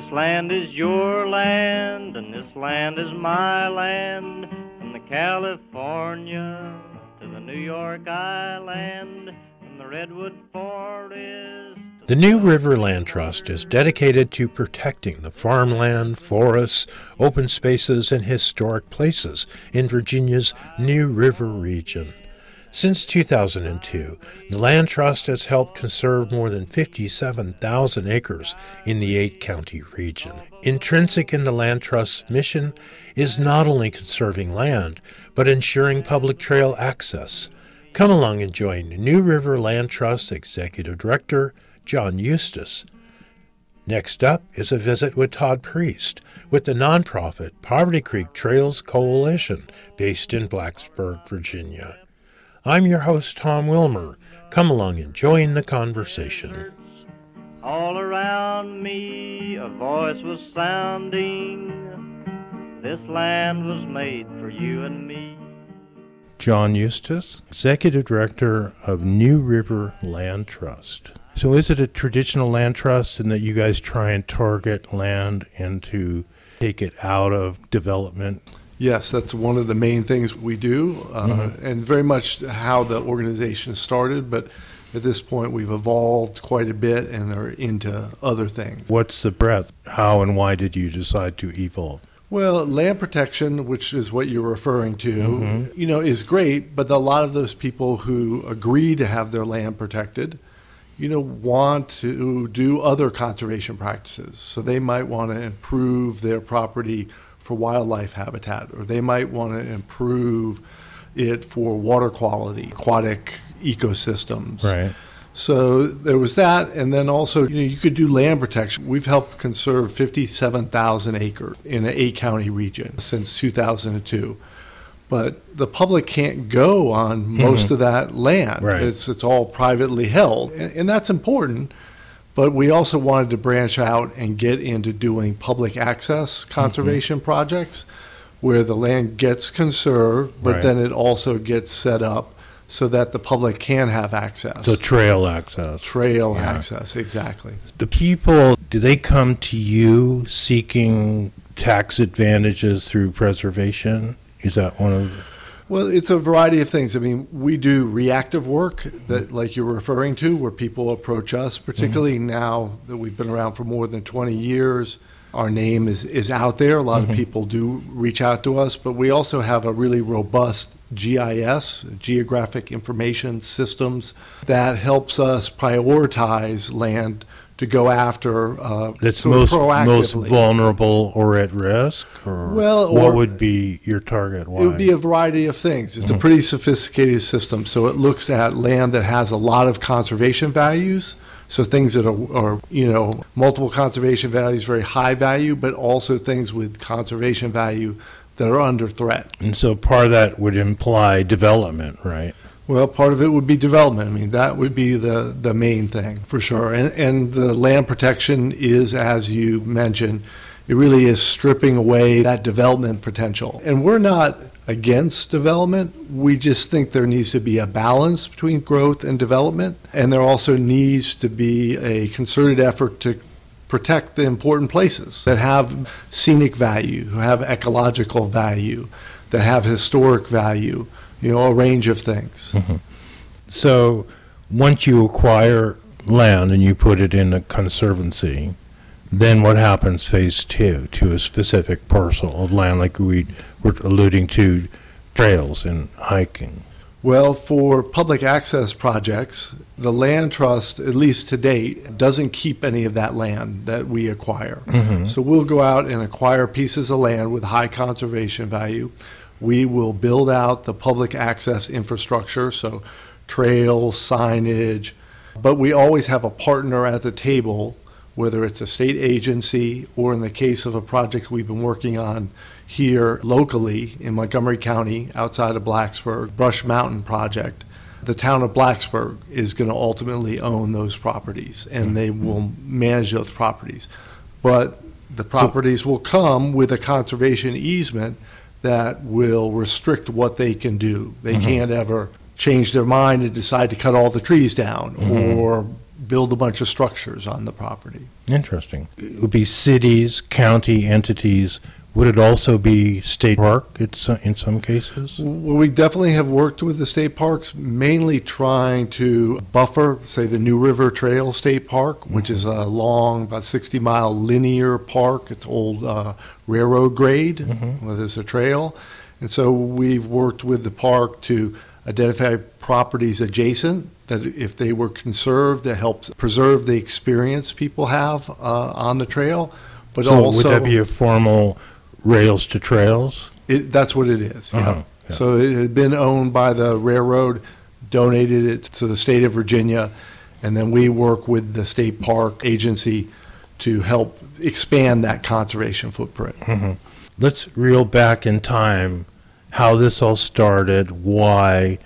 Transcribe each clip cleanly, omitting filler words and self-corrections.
land is your land, and this land is my land, from the California to the New York Island, from the Redwood Forest. The New River Land Trust is dedicated to protecting the farmland, forests, open spaces, and historic places in Virginia's New River region. Since 2002, the Land Trust has helped conserve more than 57,000 acres in the 8-county region. Intrinsic in the Land Trust's mission is not only conserving land, but ensuring public trail access. Come along and join New River Land Trust Executive Director John Eustace. Next up is a visit with Todd Priest with the nonprofit Poverty Creek Trails Coalition based in Blacksburg, Virginia. I'm your host, Tom Wilmer. Come along and join the conversation. All around me a voice was sounding, this land was made for you and me. John Eustace, Executive Director of New River Land Trust. So is it a traditional land trust in that you guys try and target land and to take it out of development? Yes, that's one of the main things we do, and very much how the organization started, but at this point we've evolved quite a bit and are into other things. What's the breadth? How and why did you decide to evolve? Well, land protection, which is what you're referring to, is great, but a lot of those people who agree to have their land protected, want to do other conservation practices. So they might want to improve their property for wildlife habitat, or they might want to improve it for water quality, aquatic ecosystems. Right. So there was that, and then also, you could do land protection. We've helped conserve 57,000 acres in an 8-county region since 2002. But the public can't go on most of that land. Right. It's all privately held, and that's important. But we also wanted to branch out and get into doing public access conservation projects where the land gets conserved, but then it also gets set up so that the public can have access. So trail access. Trail access, exactly. The people, do they come to you seeking tax advantages through preservation? Is that one of the... Well, it's a variety of things. I mean, we do reactive work that, like you're referring to, where people approach us, particularly now that we've been around for more than 20 years. Our name is out there. A lot of people do reach out to us, but we also have a really robust GIS, Geographic Information Systems, that helps us prioritize land to go after that's sort of most proactively. Vulnerable or at risk? Or well, what would be your target? Why? It would be a variety of things. It's a pretty sophisticated system. So it looks at land that has a lot of conservation values. So things that are multiple conservation values, very high value, but also things with conservation value that are under threat. And so part of that would imply development, right? Well, part of it would be development. I mean, that would be the main thing, for sure. And the land protection is, as you mentioned, it really is stripping away that development potential. And we're not against development. We just think there needs to be a balance between growth and development. And there also needs to be a concerted effort to protect the important places that have scenic value, who have ecological value, that have historic value, a range of things. So once you acquire land and you put it in a conservancy, then what happens phase 2 to a specific parcel of land, like we were alluding to, trails and hiking? Well, for public access projects, the land trust, at least to date, doesn't keep any of that land that we acquire. So we'll go out and acquire pieces of land with high conservation value. We will build out the public access infrastructure, so trails, signage, but we always have a partner at the table, whether it's a state agency or, in the case of a project we've been working on here locally in Montgomery County outside of Blacksburg, Brush Mountain Project. The town of Blacksburg is going to ultimately own those properties, and they will manage those properties. But the properties will come with a conservation easement that will restrict what they can do. They can't ever change their mind and decide to cut all the trees down or build a bunch of structures on the property. Interesting. It would be cities, county entities. Would it also be state park in some cases? Well, we definitely have worked with the state parks, mainly trying to buffer, say, the New River Trail State Park, which is a long, about 60-mile linear park. It's old railroad grade, where there's a trail. And so we've worked with the park to identify properties adjacent that if they were conserved, that helps preserve the experience people have on the trail. But So also, would that be a formal rails to trails? that's what it is. Yeah. Uh-huh, yeah. So it had been owned by the railroad, donated it to the state of Virginia, and then we work with the state park agency to help expand that conservation footprint. Let's reel back in time how this all started, why,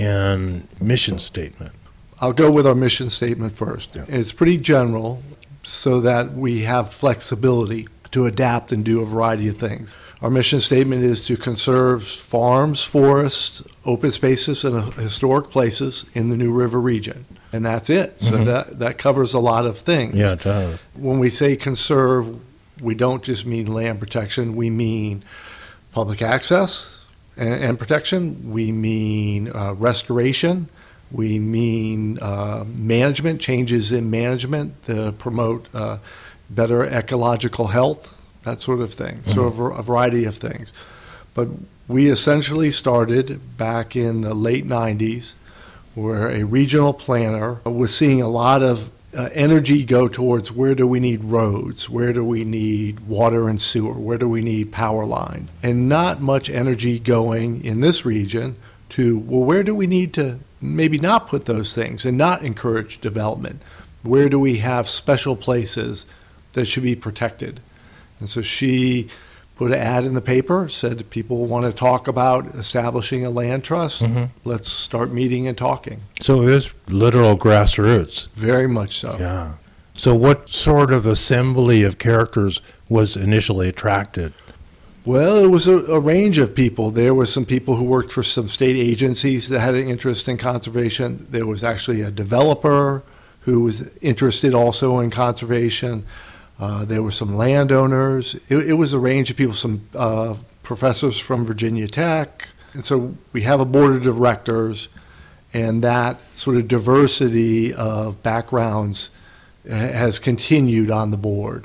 and mission statement. I'll go with our mission statement first. Yeah. It's pretty general so that we have flexibility to adapt and do a variety of things. Our mission statement is to conserve farms, forests, open spaces, and historic places in the New River region. And that's it. So that covers a lot of things. Yeah, it does. When we say conserve, we don't just mean land protection. We mean public access and protection. We mean restoration. We mean management, changes in management to promote better ecological health, that sort of thing. So a variety of things. But we essentially started back in the late 90s where a regional planner was seeing a lot of energy go towards where do we need roads, where do we need water and sewer, where do we need power lines, and not much energy going in this region to, well, where do we need to maybe not put those things and not encourage development? Where do we have special places that should be protected? And so she put an ad in the paper, said people want to talk about establishing a land trust. Let's start meeting and talking. So it was literal grassroots. Very much so. Yeah. So what sort of assembly of characters was initially attracted? Well, it was a range of people. There were some people who worked for some state agencies that had an interest in conservation. There was actually a developer who was interested also in conservation. There were some landowners. It was a range of people, some professors from Virginia Tech. And so we have a board of directors, and that sort of diversity of backgrounds has continued on the board.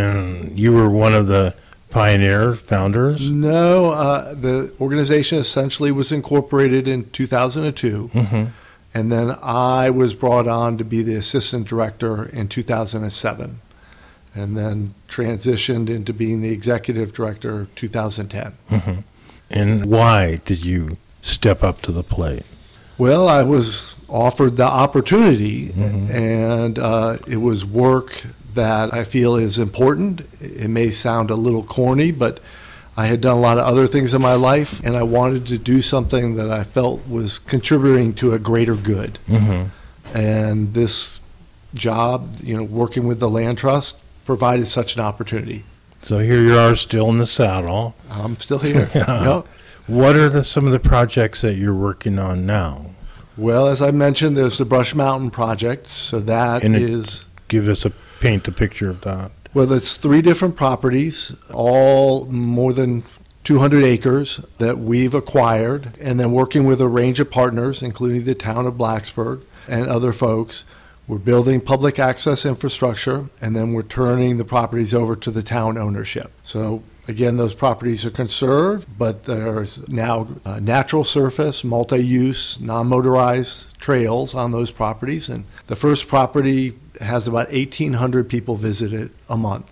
And you were one of the pioneer founders? No, the organization essentially was incorporated in 2002. And then I was brought on to be the assistant director in 2007. And then transitioned into being the executive director 2010. And why did you step up to the plate? Well, I was offered the opportunity, and it was work that I feel is important. It may sound a little corny, but I had done a lot of other things in my life, and I wanted to do something that I felt was contributing to a greater good. And this job, working with the Land Trust, provided such an opportunity. So here you are still in the saddle. I'm still here. Yeah. Yep. What are some of the projects that you're working on now? Well, as I mentioned, there's the Brush Mountain Project. So that is... Paint the picture of that. Well, it's 3 different properties, all more than 200 acres that we've acquired, and then working with a range of partners, including the town of Blacksburg and other folks. We're building public access infrastructure, and then we're turning the properties over to the town ownership. So again, those properties are conserved, but there's now natural surface, multi-use, non-motorized trails on those properties. And the first property has about 1,800 people visit it a month.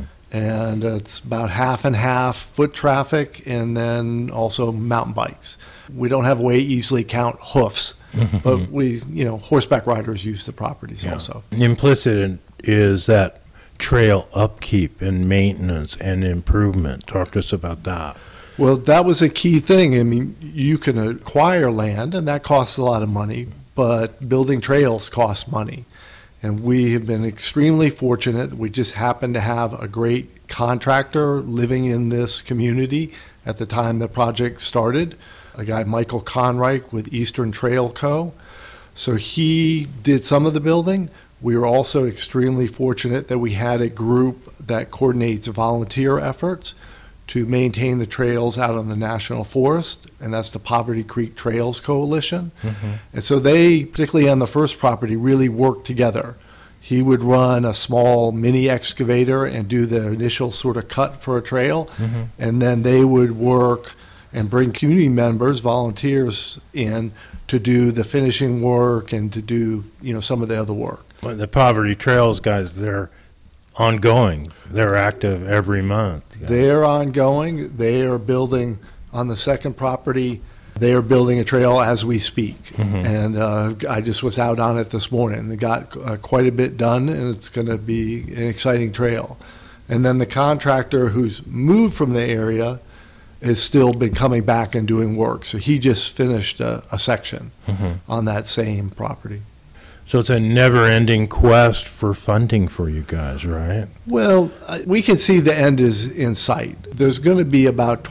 And it's about half and half foot traffic and then also mountain bikes. We don't have a way to easily count hoofs, but horseback riders use the properties also. Implicit is that trail upkeep and maintenance and improvement. Talk to us about that. Well, that was a key thing. I mean, you can acquire land, and that costs a lot of money, but building trails costs money. And we have been extremely fortunate. We just happened to have a great contractor living in this community at the time the project started, a guy, Michael Conreich with Eastern Trail Co. So he did some of the building, We were also extremely fortunate that we had a group that coordinates volunteer efforts to maintain the trails out on the National Forest, and that's the Poverty Creek Trails Coalition. And so they, particularly on the first property, really worked together. He would run a small mini excavator and do the initial sort of cut for a trail, and then they would work and bring community members, volunteers in to do the finishing work and to do, some of the other work. Well, the Poverty Trails guys, they're ongoing. They're active every month. They're ongoing. They are building on the second property. They are building a trail as we speak. And I just was out on it this morning. They got quite a bit done, and it's going to be an exciting trail. And then the contractor who's moved from the area has still been coming back and doing work. So he just finished a section on that same property. So it's a never-ending quest for funding for you guys, right? Well, we can see the end is in sight. There's going to be about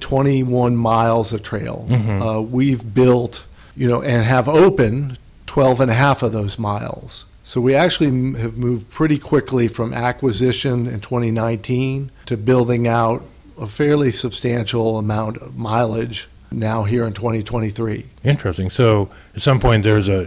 21 miles of trail. We've built, and have opened 12 and a half of those miles. So we actually have moved pretty quickly from acquisition in 2019 to building out a fairly substantial amount of mileage now here in 2023. Interesting. So at some point there's a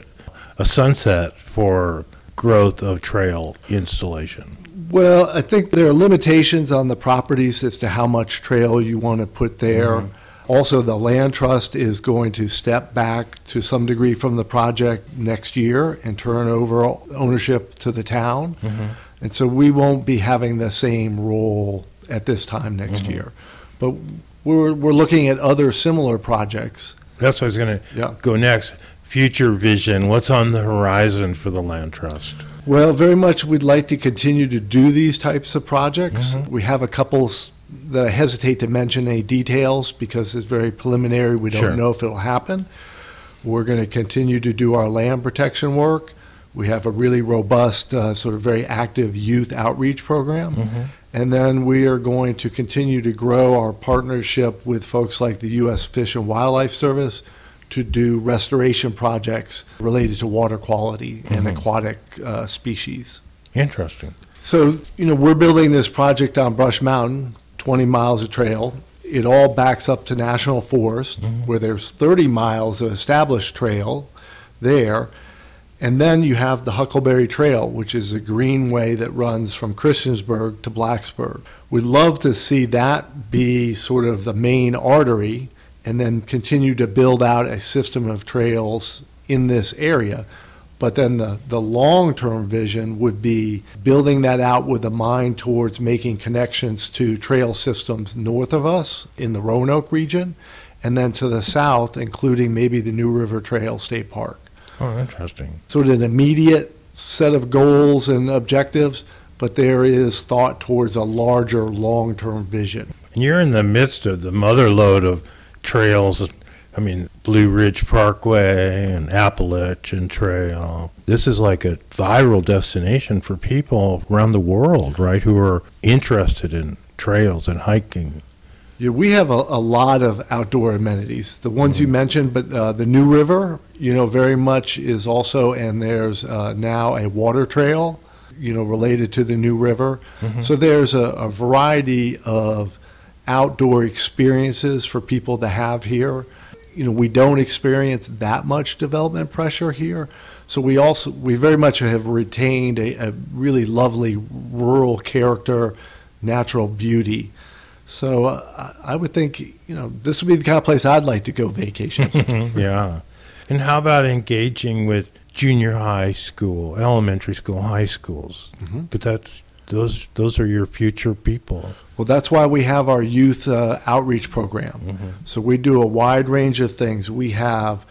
sunset for growth of trail installation. Well, I think there are limitations on the properties as to how much trail you want to put there. Also, the land trust is going to step back to some degree from the project next year and turn over ownership to the town. And so we won't be having the same role at this time next year. But we're looking at other similar projects. That's what I was going to go next. Future vision, what's on the horizon for the Land Trust? Well, very much we'd like to continue to do these types of projects. We have a couple that I hesitate to mention any details because it's very preliminary. We don't know if it'll happen. We're going to continue to do our land protection work. We have a really robust, sort of very active youth outreach program. And then we are going to continue to grow our partnership with folks like the U.S. Fish and Wildlife Service to do restoration projects related to water quality and aquatic species. Interesting. So, we're building this project on Brush Mountain, 20 miles of trail. It all backs up to National Forest, where there's 30 miles of established trail there. And then you have the Huckleberry Trail, which is a greenway that runs from Christiansburg to Blacksburg. We'd love to see that be sort of the main artery and then continue to build out a system of trails in this area. But then the long-term vision would be building that out with a mind towards making connections to trail systems north of us in the Roanoke region, and then to the south, including maybe the New River Trail State Park. Oh, interesting. Sort of an immediate set of goals and objectives, but there is thought towards a larger long-term vision. And you're in the midst of the motherlode of trails. I mean, Blue Ridge Parkway and Appalachian Trail. This is like a viral destination for people around the world, right, who are interested in trails and hiking. Yeah, we have a lot of outdoor amenities. The ones you mentioned, but the New River, very much is also, and there's now a water trail, related to the New River. So there's a variety of outdoor experiences for people to have here. We don't experience that much development pressure here. So we very much have retained a really lovely rural character, natural beauty. So I would think, this would be the kind of place I'd like to go vacation. Yeah. And how about engaging with junior high school, elementary school, high schools? Because those are your future people. Well, that's why we have our youth outreach program. So we do a wide range of things. We have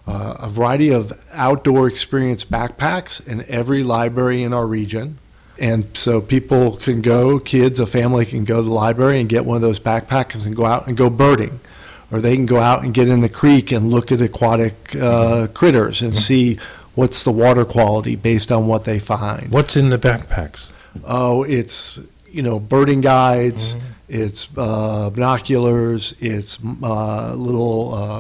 a variety of outdoor experience backpacks in every library in our region. And so people can go, kids, a family can go to the library and get one of those backpacks and go out and go birding. Or they can go out and get in the creek and look at aquatic critters and see what's the water quality based on what they find. What's in the backpacks? Oh, it's, birding guides, it's binoculars, it's little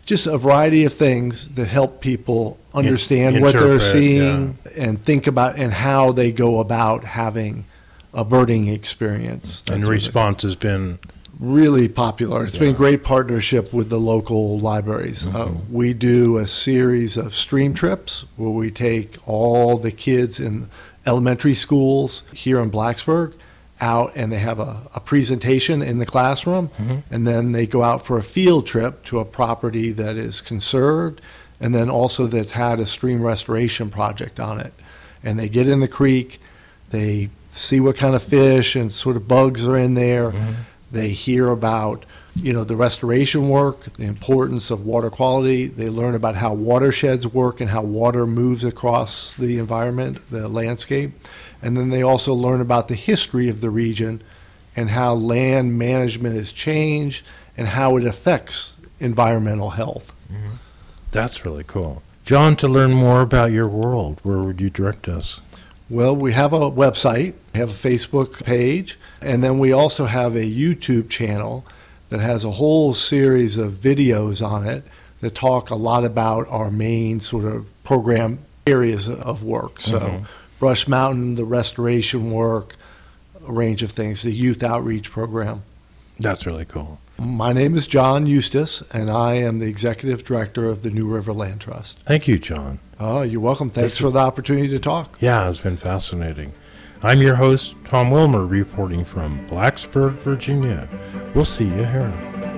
just a variety of things that help people understand what they're seeing and think about and how they go about having a birding experience. And the response has been really popular. It's been a great partnership with the local libraries. We do a series of stream trips where we take all the kids in elementary schools here in Blacksburg out, and they have a presentation in the classroom, and then they go out for a field trip to a property that is conserved, and then also that's had a stream restoration project on it. And they get in the creek, they see what kind of fish and sort of bugs are in there. They hear about, the restoration work, the importance of water quality. They learn about how watersheds work and how water moves across the environment, the landscape. And then they also learn about the history of the region and how land management has changed and how it affects environmental health. That's really cool. John, to learn more about your world, where would you direct us? Well, we have a website, we have a Facebook page, and then we also have a YouTube channel that has a whole series of videos on it that talk a lot about our main sort of program areas of work. So Brush Mountain, the restoration work, a range of things, the youth outreach program. That's really cool. My name is John Eustace, and I am the executive director of the New River Land Trust. Thank you, John. Oh, you're welcome. Thanks for the opportunity to talk. Yeah, it's been fascinating. I'm your host, Tom Wilmer, reporting from Blacksburg, Virginia. We'll see you here.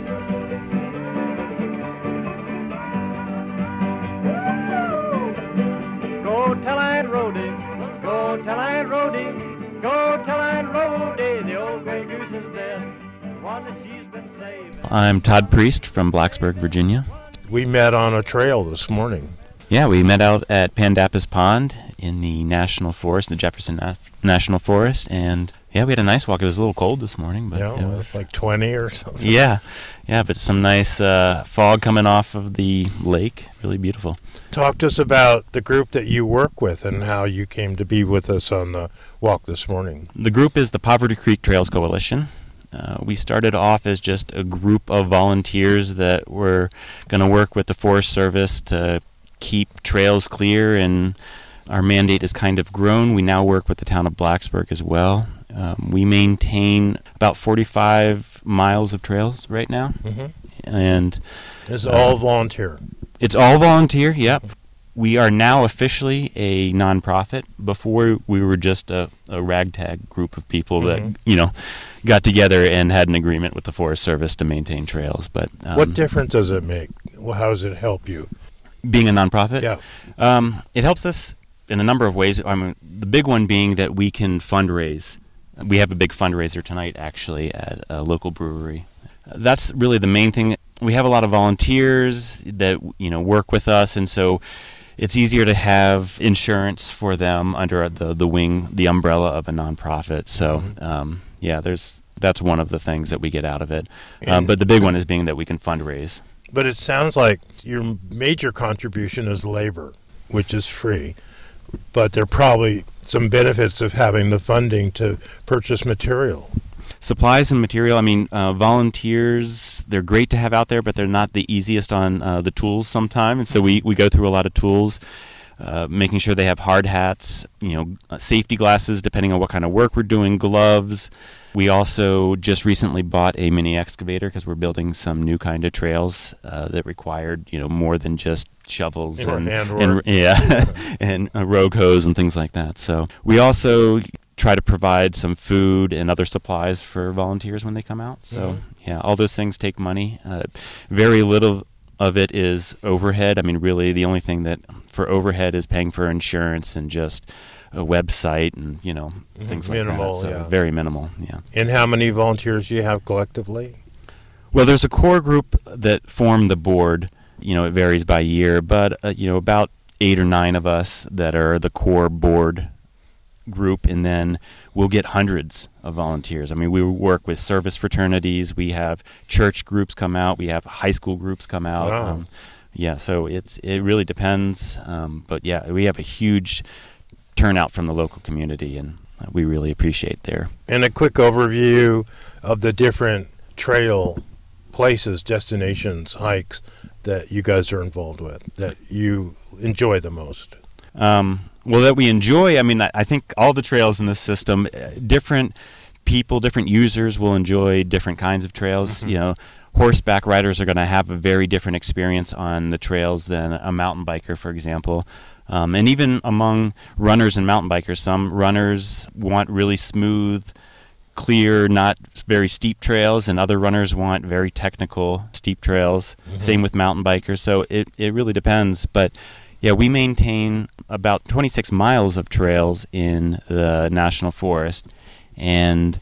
Go tell Aunt Rhody, go tell Aunt Rhody, go tell Aunt Rhody, the old gray goose is dead, one that she's been saving. I'm Todd Priest from Blacksburg, Virginia. We met on a trail this morning. Yeah, we met out at Pandapis Pond in the National Forest, the Jefferson National Forest, and yeah, we had a nice walk. It was a little cold this morning, but it was like 20 or something. Yeah, but some nice fog coming off of the lake. Really beautiful. Talk to us about the group that you work with and how you came to be with us on the walk this morning. The group is the Poverty Creek Trails Coalition. We started off as just a group of volunteers that were going to work with the Forest Service to keep trails clear, and our mandate has kind of grown. We now work with the town of Blacksburg as well. We maintain about 45 miles of trails right now. And it's all volunteer. It's all volunteer, yep. We are now officially a nonprofit. Before, we were just a ragtag group of people that, got together and had an agreement with the Forest Service to maintain trails. But what difference does it make? How does it help you? Being a nonprofit? Yeah. It helps us in a number of ways. The big one being that we can fundraise. We have a big fundraiser tonight, actually, at a local brewery. That's really the main thing. We have a lot of volunteers that work with us, and so it's easier to have insurance for them under the umbrella of a nonprofit. So, that's one of the things that we get out of it. But the big one is being that we can fundraise. But it sounds like your major contribution is labor, which is free. But there are probably some benefits of having the funding to purchase material. Supplies and material, volunteers, they're great to have out there, but they're not the easiest on the tools sometimes. And so we go through a lot of tools, making sure they have hard hats, safety glasses, depending on what kind of work we're doing, gloves. We also just recently bought a mini excavator because we're building some new kind of trails that required, more than just shovels and rogue hose and things like that. So we also try to provide some food and other supplies for volunteers when they come out. So all those things take money. Very little of it is overhead. Really the only thing that for overhead is paying for insurance and just a website and things minimal, like that. So very minimal. Yeah. And how many volunteers do you have collectively? Well, there's a core group that form the board. It varies by year, but about 8 or 9 of us that are the core board group, and then we'll get hundreds of volunteers. We work with service fraternities. We have church groups come out. We have high school groups come out. Wow. So it really depends. But we have a huge turnout from the local community, and we really appreciate there. And a quick overview of the different trail places, destinations, hikes that you guys are involved with, that you enjoy the most? Well, that we enjoy, I think all the trails in this system, different people, different users will enjoy different kinds of trails. Mm-hmm. Horseback riders are going to have a very different experience on the trails than a mountain biker, for example. And even among runners and mountain bikers, some runners want really smooth, clear, not very steep trails, and other runners want very technical, steep trails. Mm-hmm. Same with mountain bikers. So it really depends. But yeah, we maintain about 26 miles of trails in the National Forest, and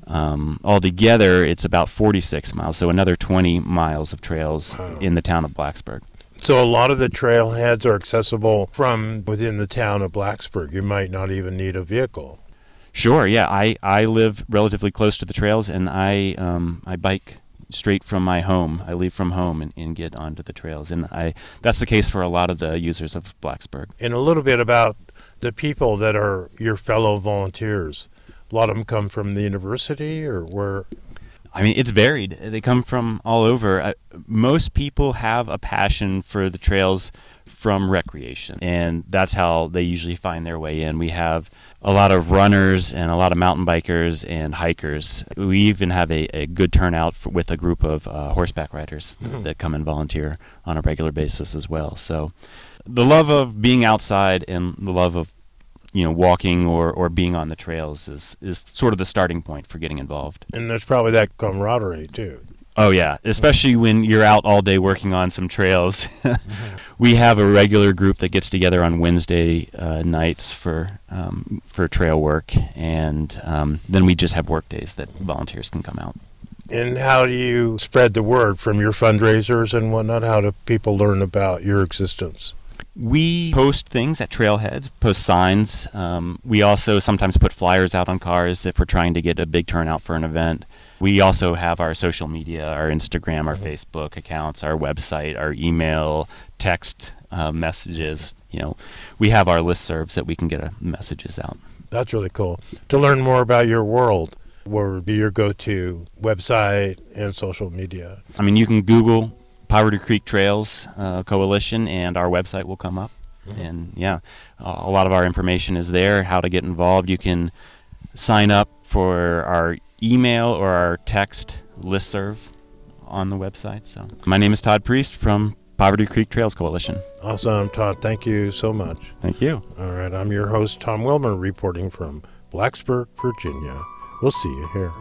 altogether it's about 46 miles, so another 20 miles of trails in the town of Blacksburg. So a lot of the trailheads are accessible from within the town of Blacksburg. You might not even need a vehicle. Sure, yeah. I live relatively close to the trails, and I bike straight from my home. I leave from home and get onto the trails, and that's the case for a lot of the users of Blacksburg. And a little bit about the people that are your fellow volunteers. A lot of them come from the university, or where? It's varied. They come from all over. Most people have a passion for the trails from recreation, and that's how they usually find their way in. We have a lot of runners and a lot of mountain bikers and hikers. We even have a good turnout with a group of horseback riders that come and volunteer on a regular basis as well. So the love of being outside and the love of walking or being on the trails is sort of the starting point for getting involved. And there's probably that camaraderie too. Oh yeah, especially when you're out all day working on some trails. We have a regular group that gets together on Wednesday nights for trail work, and then we just have work days that volunteers can come out. And how do you spread the word from your fundraisers and whatnot? How do people learn about your existence? We post things at trailheads, post signs. We also sometimes put flyers out on cars if we're trying to get a big turnout for an event. We also have our social media, our Instagram, our Facebook accounts, our website, our email, text messages. We have our listservs that we can get messages out. That's really cool. To learn more about your world, what would be your go-to website and social media? You can Google Poverty Creek Trails Coalition, and our website will come up. Mm-hmm. And yeah, a lot of our information is there, how to get involved. You can sign up for our email or our text listserv on the website. So my name is Todd Priest from Poverty Creek Trails Coalition. Awesome, Todd. Thank you so much. Thank you. All right, I'm your host, Tom Wilmer, reporting from Blacksburg, Virginia. We'll see you here.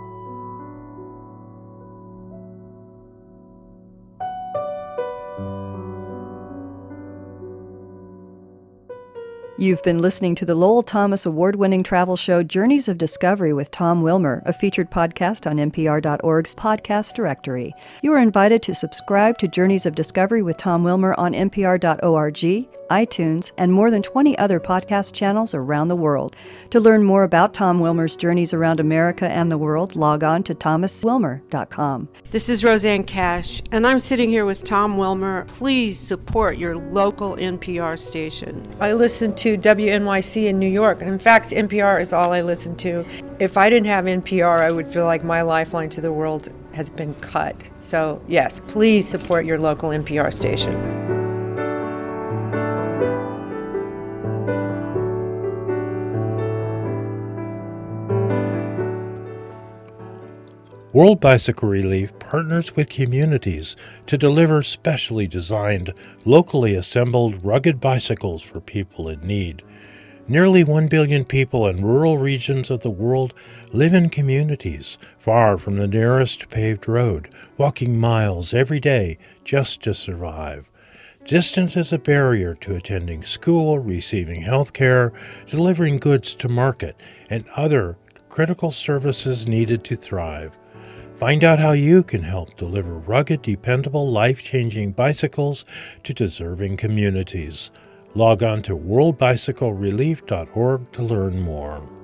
You've been listening to the Lowell Thomas award-winning travel show Journeys of Discovery with Tom Wilmer, a featured podcast on NPR.org's podcast directory. You are invited to subscribe to Journeys of Discovery with Tom Wilmer on NPR.org, iTunes, and more than 20 other podcast channels around the world. To learn more about Tom Wilmer's journeys around America and the world, log on to thomaswilmer.com. This is Roseanne Cash, and I'm sitting here with Tom Wilmer. Please support your local NPR station. I listen to WNYC in New York. In fact, NPR is all I listen to. If I didn't have NPR, I would feel like my lifeline to the world has been cut. So, yes, please support your local NPR station. World Bicycle Relief partners with communities to deliver specially designed, locally assembled rugged bicycles for people in need. Nearly 1 billion people in rural regions of the world live in communities far from the nearest paved road, walking miles every day just to survive. Distance is a barrier to attending school, receiving health care, delivering goods to market, and other critical services needed to thrive. Find out how you can help deliver rugged, dependable, life-changing bicycles to deserving communities. Log on to worldbicyclerelief.org to learn more.